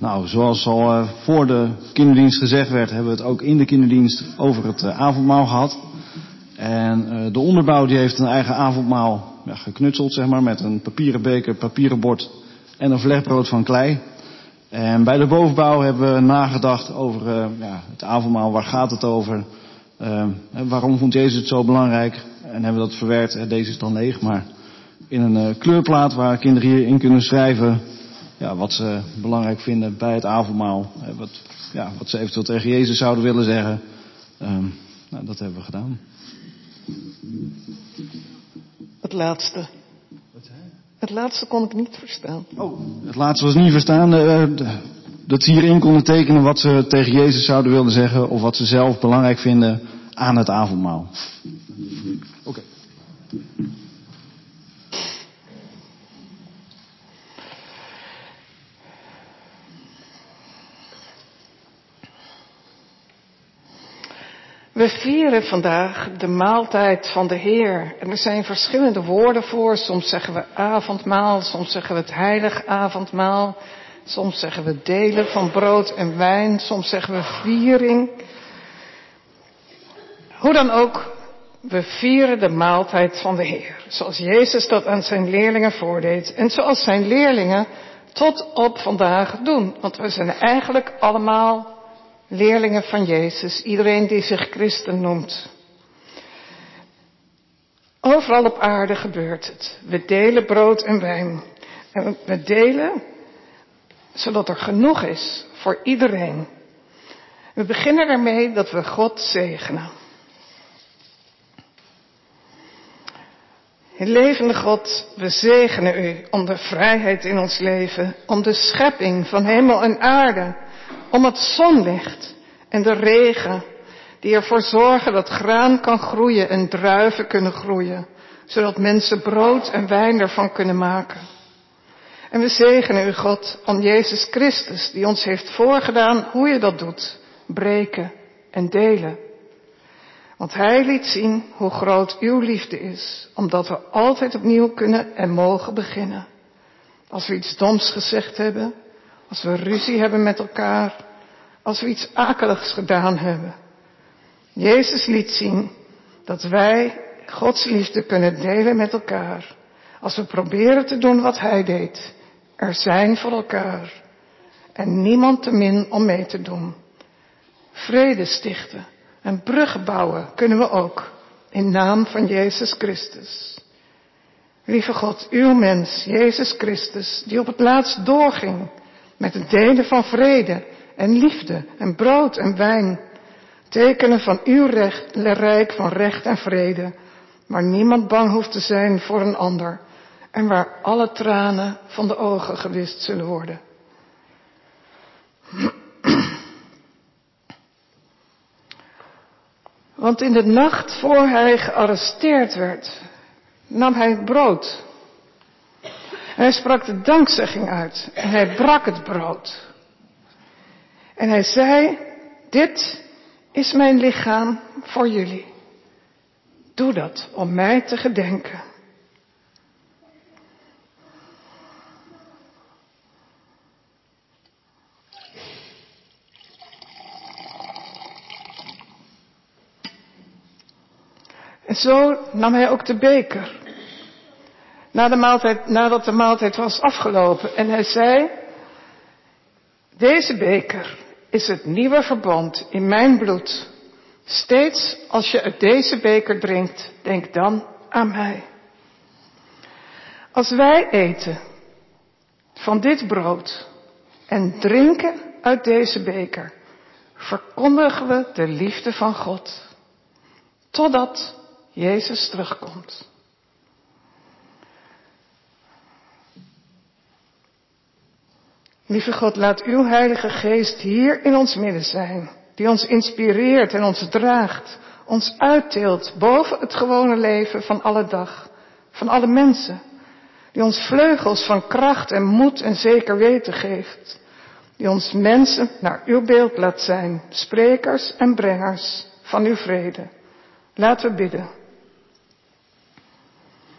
Speaker 4: Nou, zoals al voor de kinderdienst gezegd werd, hebben we het ook in de kinderdienst over het avondmaal gehad. En de onderbouw die heeft een eigen avondmaal geknutseld, zeg maar, met een papieren beker, papieren bord en een vlechtbrood van klei. En bij de bovenbouw hebben we nagedacht over het avondmaal, waar gaat het over? Waarom vond Jezus het zo belangrijk? En hebben we dat verwerkt, deze is dan leeg, maar in een kleurplaat waar kinderen hier in kunnen schrijven wat ze belangrijk vinden bij het avondmaal. Wat ze eventueel tegen Jezus zouden willen zeggen. Dat hebben we gedaan.
Speaker 2: Het laatste. Het laatste kon ik niet verstaan.
Speaker 4: Oh, het laatste was niet verstaan. Dat ze hierin konden tekenen wat ze tegen Jezus zouden willen zeggen. Of wat ze zelf belangrijk vinden aan het avondmaal. Oké.
Speaker 2: We vieren vandaag de maaltijd van de Heer. En er zijn verschillende woorden voor. Soms zeggen we avondmaal, soms zeggen we het heilig avondmaal. Soms zeggen we delen van brood en wijn, soms zeggen we viering. Hoe dan ook, we vieren de maaltijd van de Heer. Zoals Jezus dat aan zijn leerlingen voordeed. En zoals zijn leerlingen tot op vandaag doen. Want we zijn eigenlijk allemaal leerlingen van Jezus. Iedereen die zich christen noemt. Overal op aarde gebeurt het. We delen brood en wijn. En we delen zodat er genoeg is voor iedereen. We beginnen ermee dat we God zegenen. Levende God, we zegenen u om de vrijheid in ons leven, om de schepping van hemel en aarde, om het zonlicht en de regen die ervoor zorgen dat graan kan groeien en druiven kunnen groeien, zodat mensen brood en wijn ervan kunnen maken. En we zegenen u, God, om Jezus Christus, die ons heeft voorgedaan hoe je dat doet, breken en delen. Want hij liet zien hoe groot uw liefde is, omdat we altijd opnieuw kunnen en mogen beginnen. Als we iets doms gezegd hebben, als we ruzie hebben met elkaar, als we iets akeligs gedaan hebben. Jezus liet zien dat wij Gods liefde kunnen delen met elkaar. Als we proberen te doen wat hij deed. Er zijn voor elkaar. En niemand te min om mee te doen. Vrede stichten en bruggen bouwen kunnen we ook. In naam van Jezus Christus. Lieve God, uw mens, Jezus Christus, die op het laatst doorging met het delen van vrede en liefde en brood en wijn. Tekenen van uw rijk van recht en vrede, waar niemand bang hoeft te zijn voor een ander en waar alle tranen van de ogen gewist zullen worden. Want in de nacht voor hij gearresteerd werd, nam hij het brood. En hij sprak de dankzegging uit en hij brak het brood. En hij zei, dit is mijn lichaam voor jullie. Doe dat om mij te gedenken. En zo nam hij ook de beker. Nadat de maaltijd was afgelopen. En hij zei, deze beker is het nieuwe verbond in mijn bloed. Steeds als je uit deze beker drinkt, denk dan aan mij. Als wij eten van dit brood en drinken uit deze beker, verkondigen we de liefde van God. Totdat Jezus terugkomt. Lieve God, laat uw Heilige Geest hier in ons midden zijn. Die ons inspireert en ons draagt. Ons uitteelt boven het gewone leven van alle dag. Van alle mensen. Die ons vleugels van kracht en moed en zeker weten geeft. Die ons mensen naar uw beeld laat zijn. Sprekers en brengers van uw vrede. Laten we bidden.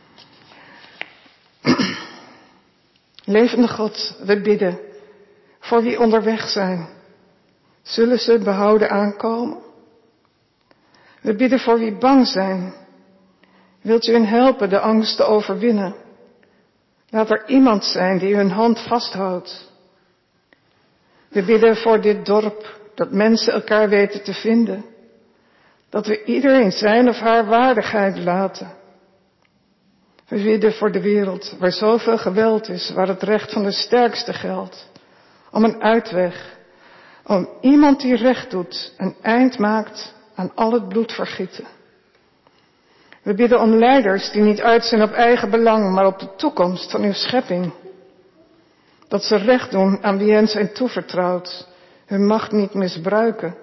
Speaker 2: Levende God, we bidden Voor wie onderweg zijn, zullen ze behouden aankomen? We bidden voor wie bang zijn. Wilt u hen helpen de angst te overwinnen? Laat er iemand zijn die hun hand vasthoudt. We bidden voor dit dorp, dat mensen elkaar weten te vinden. Dat we iedereen zijn of haar waardigheid laten. We bidden voor de wereld, waar zoveel geweld is, waar het recht van de sterkste geldt. Om een uitweg, om iemand die recht doet, een eind maakt aan al het bloedvergieten. We bidden om leiders die niet uit zijn op eigen belang, maar op de toekomst van uw schepping. Dat ze recht doen aan wie hen zijn toevertrouwd, hun macht niet misbruiken.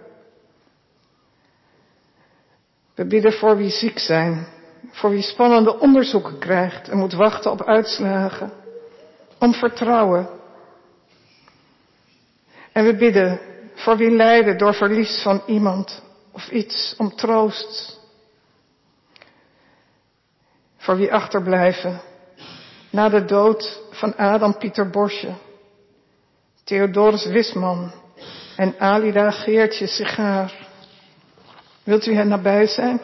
Speaker 2: We bidden voor wie ziek zijn, voor wie spannende onderzoeken krijgt en moet wachten op uitslagen. Om vertrouwen. En we bidden voor wie lijden door verlies van iemand of iets, om troost. Voor wie achterblijven na de dood van Adam Pieter Borsje, Theodorus Wisman en Alida Geertje Sigaar. Wilt u hen nabij zijn?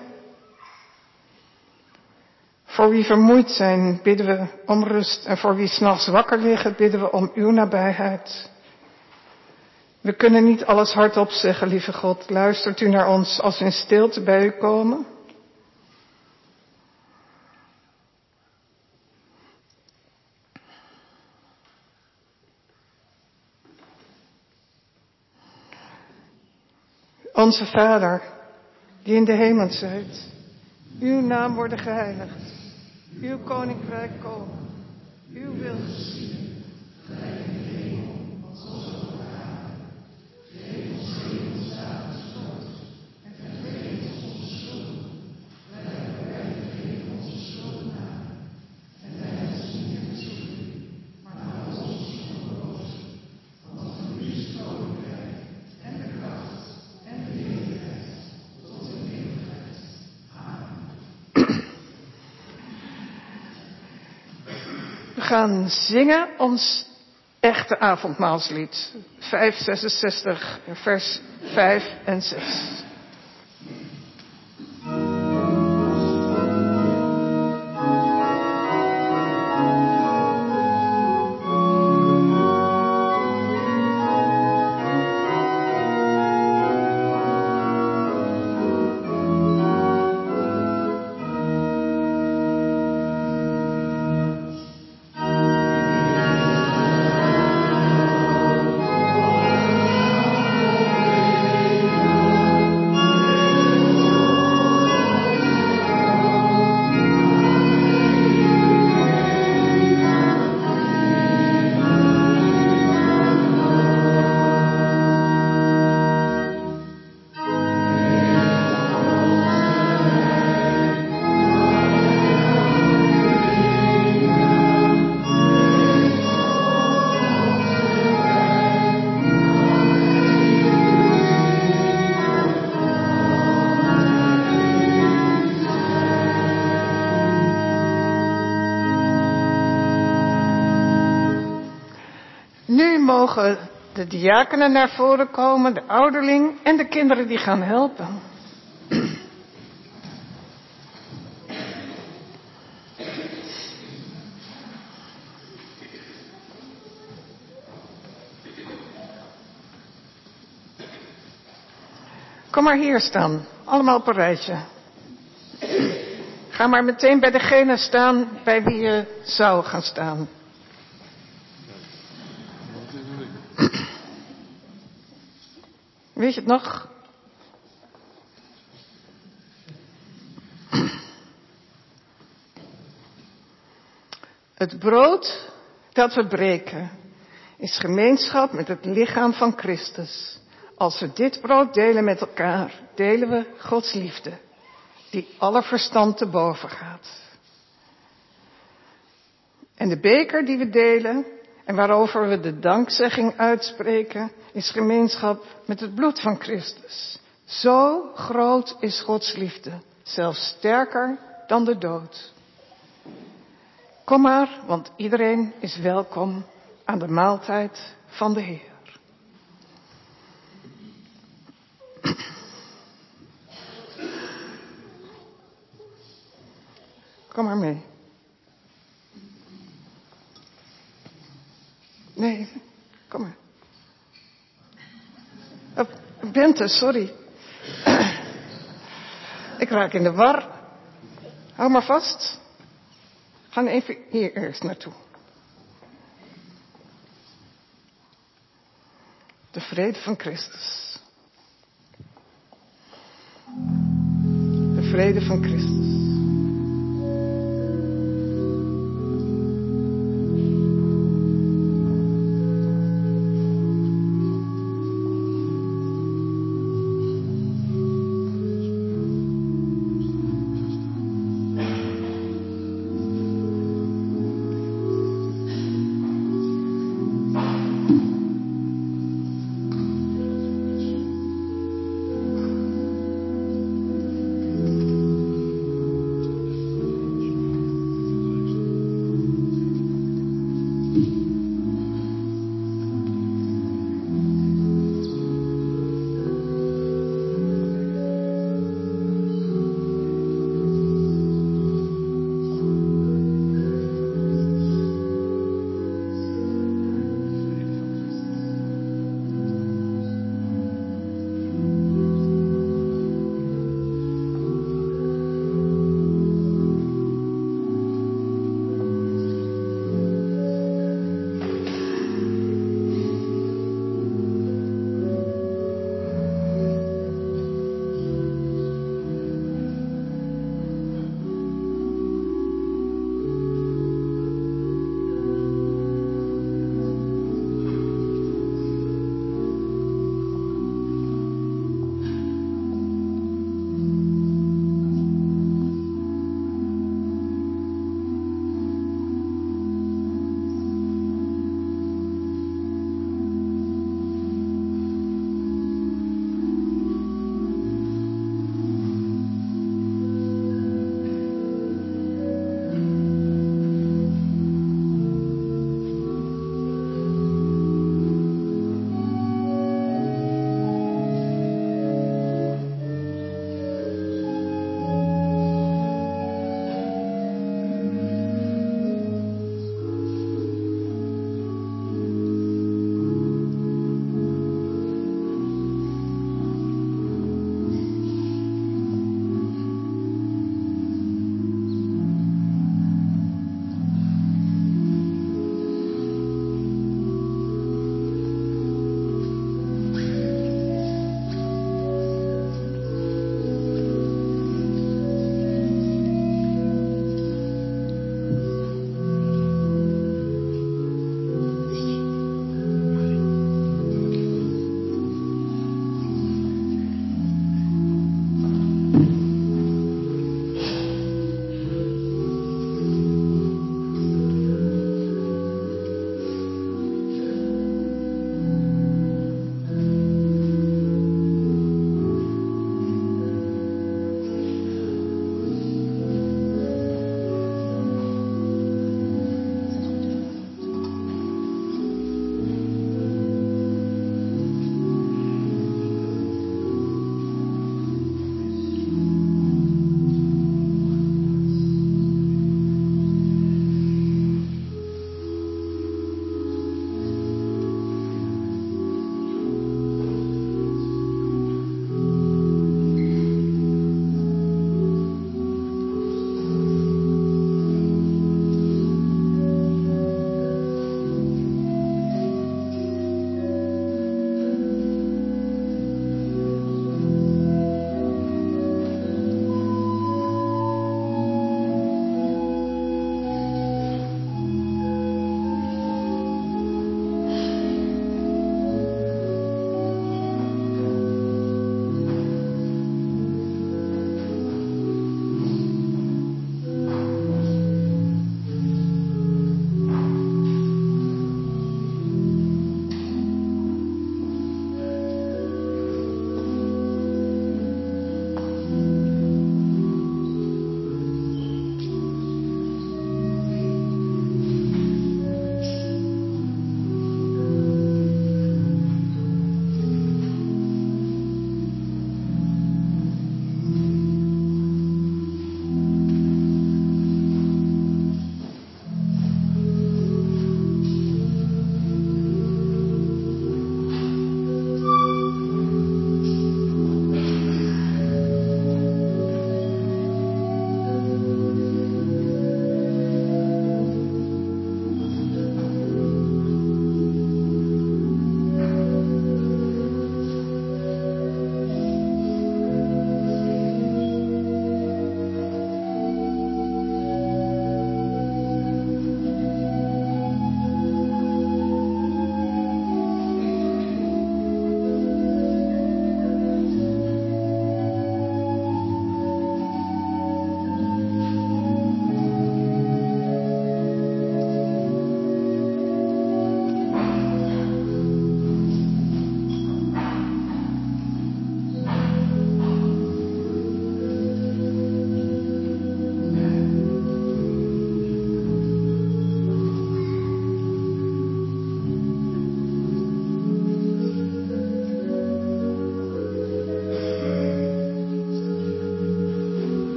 Speaker 2: Voor wie vermoeid zijn, bidden we om rust. En voor wie 's nachts wakker liggen, bidden we om uw nabijheid. We kunnen niet alles hardop zeggen, lieve God. Luistert u naar ons als we in stilte bij u komen? Onze Vader, die in de hemel zijt, uw naam worden geheiligd, uw koninkrijk komen, uw wil geschieden. We gaan zingen ons echte avondmaalslied. 566, vers 5 en 6. Nu mogen de diakenen naar voren komen, de ouderling en de kinderen die gaan helpen. Kom maar hier staan, allemaal op een rijtje. Ga maar meteen bij degene staan bij wie je zou gaan staan. Weet je het nog? Het brood dat we breken is gemeenschap met het lichaam van Christus. Als we dit brood delen met elkaar, delen we Gods liefde, die alle verstand te boven gaat. En de beker die we delen en waarover we de dankzegging uitspreken, is gemeenschap met het bloed van Christus. Zo groot is Gods liefde, zelfs sterker dan de dood. Kom maar, want iedereen is welkom aan de maaltijd van de Heer. Kom maar mee. Nee, kom maar. Bente, sorry. Ik raak in de war. Hou maar vast. We gaan even hier eerst naartoe. De vrede van Christus. De vrede van Christus.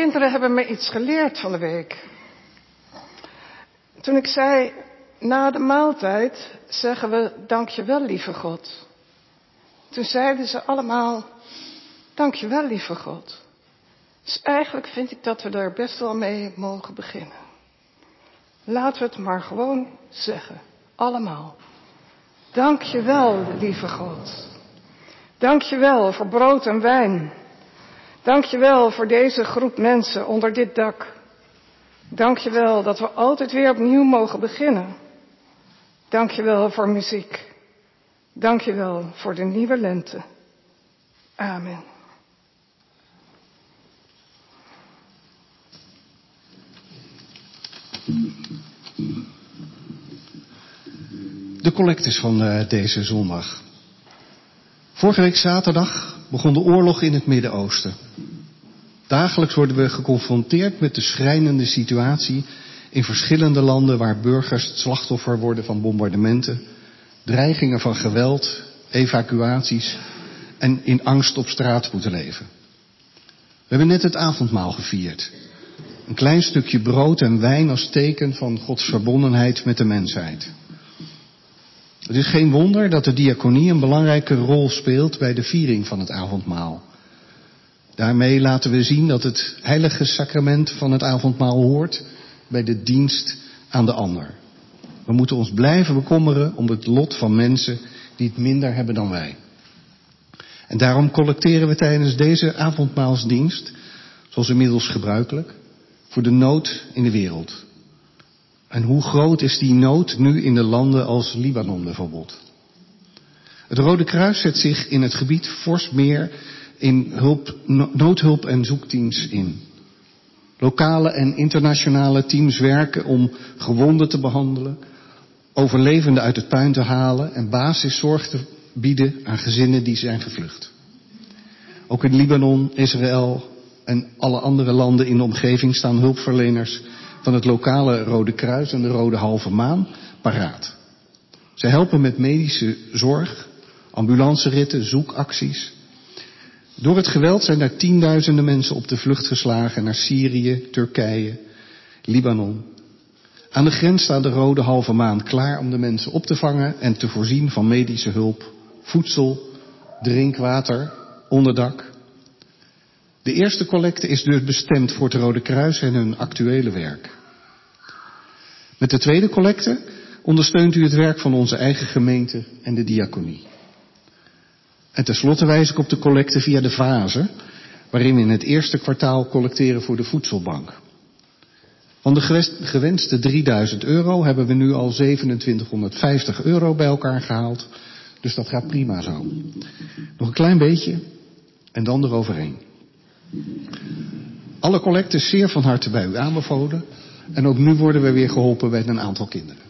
Speaker 2: kinderen hebben me iets geleerd van de week. Toen ik zei, na de maaltijd zeggen we dankjewel lieve God. Toen zeiden ze allemaal, dankjewel lieve God. Dus eigenlijk vind ik dat we daar best wel mee mogen beginnen. Laten we het maar gewoon zeggen, allemaal. Dankjewel lieve God. Dankjewel voor brood en wijn. Dankjewel voor deze groep mensen onder dit dak. Dankjewel dat we altijd weer opnieuw mogen beginnen. Dankjewel voor muziek. Dankjewel voor de nieuwe lente. Amen.
Speaker 5: De collectes van deze zondag. Vorige week zaterdag begon de oorlog in het Midden-Oosten. Dagelijks worden we geconfronteerd met de schrijnende situatie in verschillende landen waar burgers het slachtoffer worden van bombardementen, dreigingen van geweld, evacuaties en in angst op straat moeten leven. We hebben net het avondmaal gevierd. Een klein stukje brood en wijn als teken van Gods verbondenheid met de mensheid. Het is geen wonder dat de diaconie een belangrijke rol speelt bij de viering van het avondmaal. Daarmee laten we zien dat het heilige sacrament van het avondmaal hoort bij de dienst aan de ander. We moeten ons blijven bekommeren om het lot van mensen die het minder hebben dan wij. En daarom collecteren we tijdens deze avondmaalsdienst, zoals inmiddels gebruikelijk, voor de nood in de wereld. En hoe groot is die nood nu in de landen als Libanon bijvoorbeeld? Het Rode Kruis zet zich in het gebied fors meer in noodhulp en zoekteams in. Lokale en internationale teams werken om gewonden te behandelen, overlevenden uit het puin te halen en basiszorg te bieden aan gezinnen die zijn gevlucht. Ook in Libanon, Israël en alle andere landen in de omgeving staan hulpverleners van het lokale Rode Kruis en de Rode Halve Maan paraat. Zij helpen met medische zorg, ambulanceritten, zoekacties. Door het geweld zijn er tienduizenden mensen op de vlucht geslagen naar Syrië, Turkije, Libanon. Aan de grens staat de Rode Halve Maan klaar om de mensen op te vangen en te voorzien van medische hulp, voedsel, drinkwater, onderdak. De eerste collecte is dus bestemd voor het Rode Kruis en hun actuele werk. Met de tweede collecte ondersteunt u het werk van onze eigen gemeente en de diaconie. En tenslotte wijs ik op de collecte via de fase, waarin we in het eerste kwartaal collecteren voor de voedselbank. Van de gewenste €3000 hebben we nu al €2750 bij elkaar gehaald. Dus dat gaat prima zo. Nog een klein beetje en dan eroverheen. Alle collectes zeer van harte bij u aanbevolen. En ook nu worden we weer geholpen bij een aantal kinderen.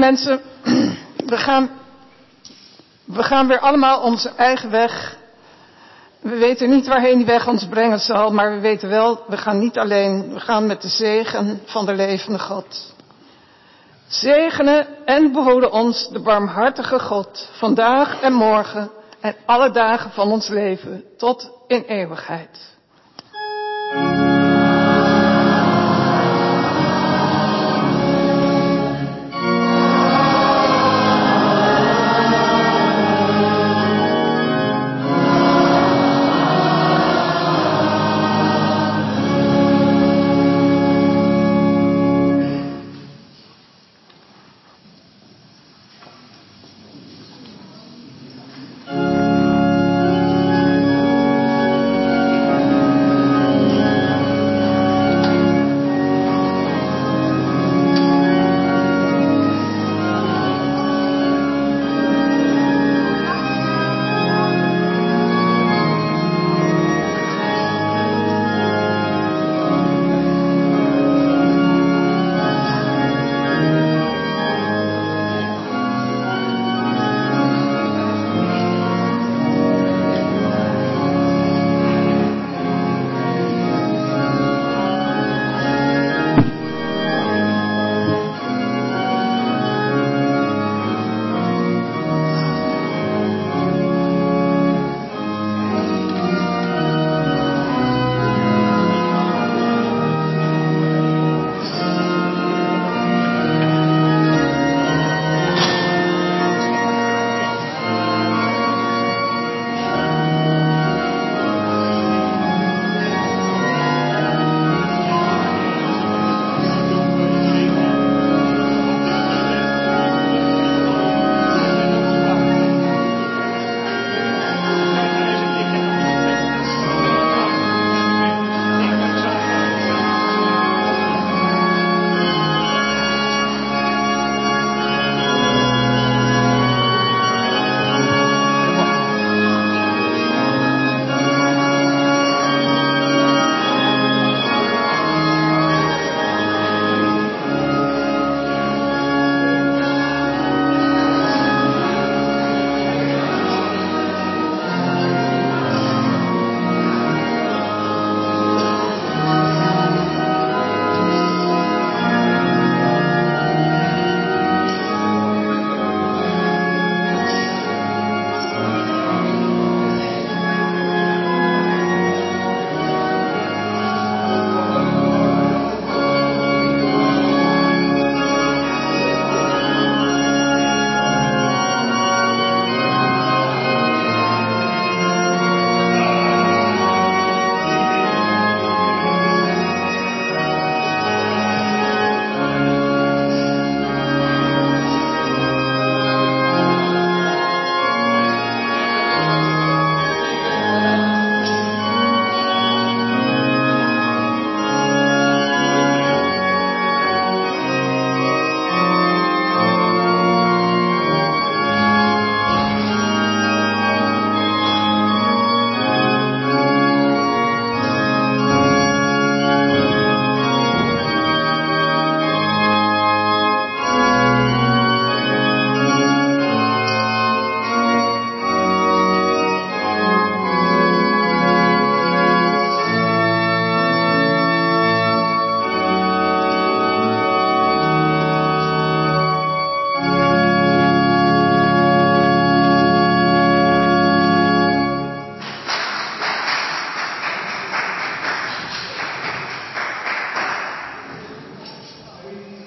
Speaker 2: mensen, we gaan weer allemaal onze eigen weg. We weten niet waarheen die weg ons brengen zal, maar we weten wel, we gaan niet alleen. We gaan met de zegen van de levende God. Zegenen en behoeden ons de barmhartige God, vandaag en morgen en alle dagen van ons leven, tot in eeuwigheid.